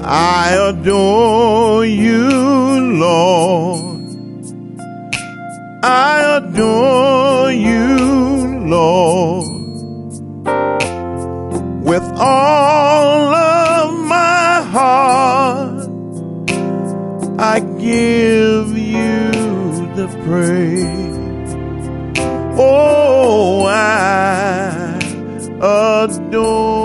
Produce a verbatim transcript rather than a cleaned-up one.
I adore you, Lord. I adore you, Lord. With all of my heart, I give you the praise. Oh, I adore